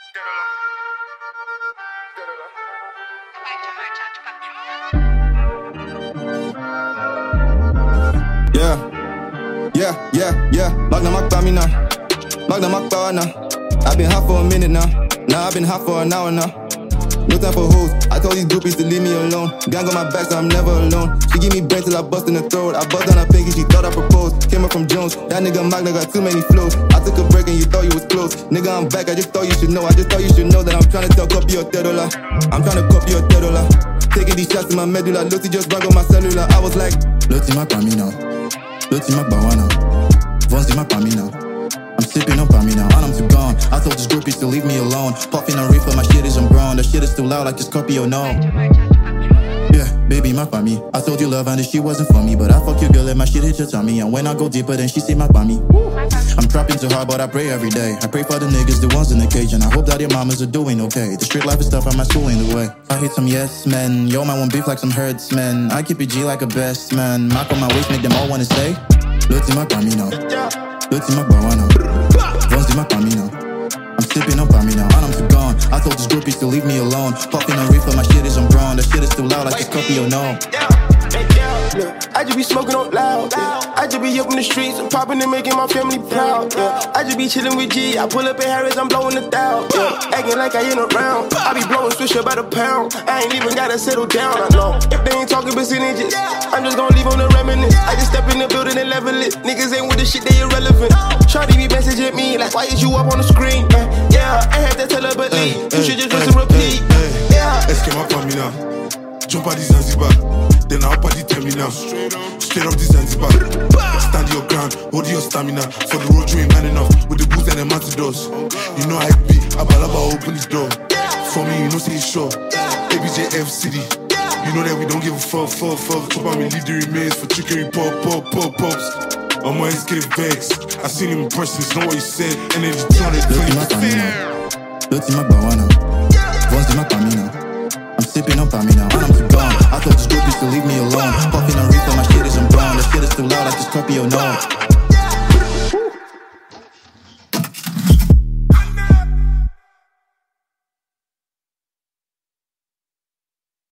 Lock them up by me now. Lock them up by now. I've been hot for a minute now. Now I've been hot for an hour now. No time for hoes. I told these groupies to leave me alone. Gang on my back, so I'm never alone. She give me brain till I bust in the throat. I bust on her pinky, she thought I proposed. Came up from Jones. That nigga Magna got too many flows. I took a break and you thought you was close. Nigga, I'm back. I just thought you should know. I just thought you should know that I'm trying to copy your $10. I'm trying to copy your $10. Taking these shots in my medulla. Lucy just rang on my cellular. I was like, Lucy my pa me now. Lucy my bawana. Vonzi my pa me now. I'm sipping up on me now, and I'm too gone. I told this groupies to leave me alone. Puffing a reefer, my shit isn't brown. That shit is too loud like this Scorpio, no. Yeah, baby, my pa me. I told you love and this shit wasn't for me, but I fuck your girl and my shit hit your tummy. And when I go deeper, then she say my pa me. I'm trapping too hard, but I pray every day. I pray for the niggas, the ones in the cage, and I hope that your mamas are doing okay. The street life is tough, I'm not schooling the way. I hate some yes men, yo, man want beef like some herdsmen. I keep it G like a best man. Mark on my waist, make them all wanna say, Lucy my pa me now. Lucy my bawana. Vonzi my pa me now. I'm sipping up on me now, and I'm too gone. I told these groupies to leave me alone. Puffing a reefer, my shit isn't brown. That shit is too loud like this Scorpio, no. Look, I just be smoking out loud, yeah. I just be up in the streets, I'm popping and making my family proud, yeah. I just be chilling with G, I pull up in Harris, I'm blowing it down, yeah. Acting like I ain't around, I be blowing Swisher by the pound. I ain't even gotta settle down, I know. If they ain't talking percentages, I'm just gonna leave on the reminisce. I just step in the building and level it. Niggas ain't with the shit, they irrelevant. Shawty be messaging me like, why is you up on the screen? Yeah, I had to tell her but leave. You should just listen repeat. Yeah. Est-ce qu'elle m'a pas mis là? Jump à des Zanzibar, then I'll party terminal. Straight up the Zanzibar. Stand your ground, hold your stamina. For the road you ain't man enough. With the boots and the matadors. You know I be, Abalaba open the door. For me, you know say it's sure. ABJF City. You know that we don't give a fuck. Chop on me, leave the remains for chicken pops. I'm on SK Vex. I seen him in person, it's not what he said. And then he turned it to Lucy my bawana. Vonzi my pa me now. I'm sipping up on me now, and I'm too gone. I told these groupies to leave me alone. Puffing a reefer, my shit isn't brown. That shit is too loud like this Scorpio, no.